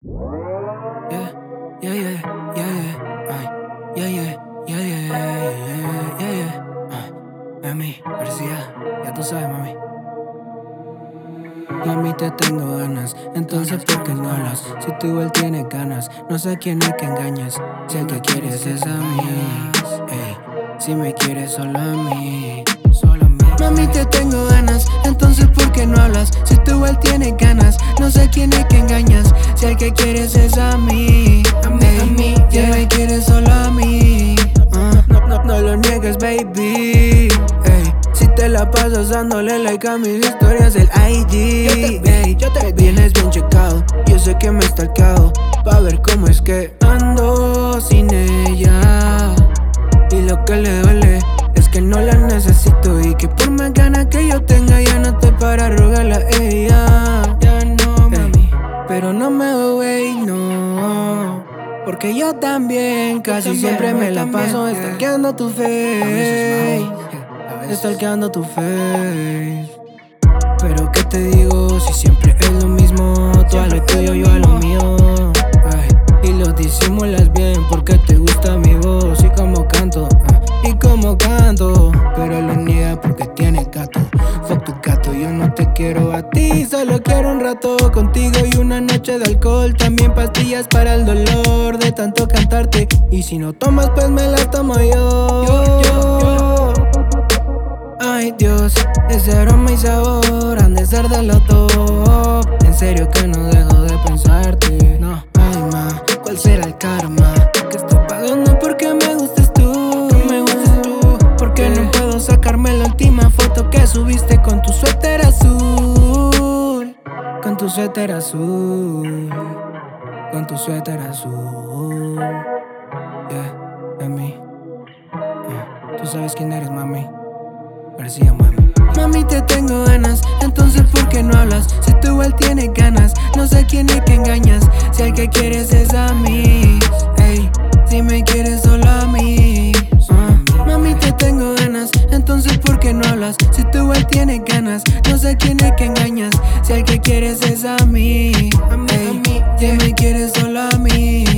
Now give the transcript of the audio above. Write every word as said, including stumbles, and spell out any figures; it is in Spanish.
Yeah, yeah, yeah, yeah, yeah, ay, yeah, yeah, yeah, yeah, yeah, yeah, yeah, ay, mami, García, ya tú sabes, mami. Mami, te tengo ganas, entonces ¿por qué no hablas? Si tú igual tienes ganas, no sé quién es que engañas. Si el que quieres es a mí, ey, si me quieres solo a mí, solo a mí. Mami, te tengo ganas, entonces ¿por qué no hablas? Si tú igual tienes ganas, no sé quién es que engañas. Si el que quieres es a mí, a mí, ey, a mí, si yeah. me quieres solo a mí, uh, no, no, no lo niegues, baby, ey. Si te la pasas dándole like a mis historias del I G, yo te, ey, yo te vienes bien checado, yo sé que me he stalkeado pa' ver cómo es que ando sin ella. Y lo que le duele es que no la necesito y que por más ganas que yo tenga ya no te para rogarle a ella. Ya no, mami, pero no me doy, no, porque yo también casi también, siempre me la paso yeah. stalkeando tu face, stalkeando tu face. Pero qué te digo si siempre es lo mismo, tú a lo tuyo, yo a lo mío, ay, y lo disimulas bien porque te gusta mi voz y como canto, ay, y como canto, pero lo niega porque tiene gato. Fuck tu gato, yo no te quiero a ti, solo quiero un rato contigo y una noche de alcohol, también pastillas para el dolor de tanto cantarte, y si no tomas pues me las tomo yo, yo, yo, yo. Ay Dios, ese aroma y sabor han de ser de lo top. En serio que no dejo de pensarte. No, ay ma, ¿cuál será el karma? Que estoy pagando porque me gustes tú, que me gustes tú. Porque no puedo sacarme la última foto que subiste con tu suéter azul, con tu suéter azul, con tu suéter azul. Yeah, mami, uh, tú sabes quién eres, mami. García, mami. Mami, te tengo ganas, entonces ¿por qué no hablas? Si tú igual tienes ganas, no sé quién es que engañas. Si el que quieres es a mí, ey, si me quieres solo a mí, uh. Mami, te tengo ganas, entonces ¿por qué no hablas? Si tú igual tienes ganas, no sé quién es que engañas. Si el que quieres es a mí, a mí, ey, a mí, si me quieres solo a mí.